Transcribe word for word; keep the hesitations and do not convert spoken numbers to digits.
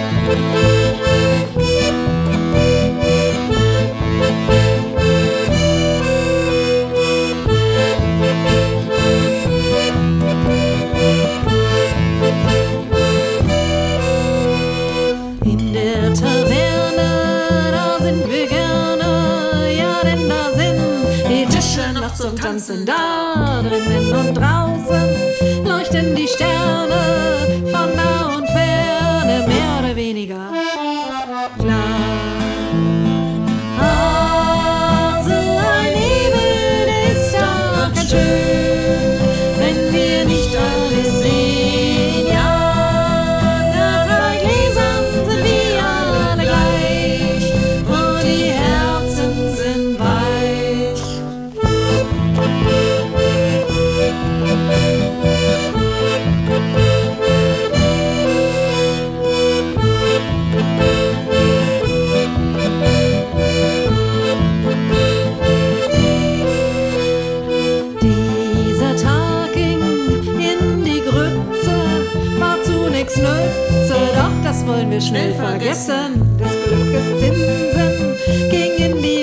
In der Taverne, da sind wir gerne, ja, denn da sind die Tische noch zum Tanzen. Da drinnen und draußen leuchten die Sterne von nah und ferne, mehr oder weniger klar. Ach, so ein Nebel ist doch ganz schön, wenn wir nicht alles sehen. Ja, nach drei Gläsern sind wir alle gleich und die Herzen sind weich. Dieser Tag ging in die Grütze, war zunächst Nütze, doch das wollen wir schnell vergessen. Des Glückes Zinsen ging in die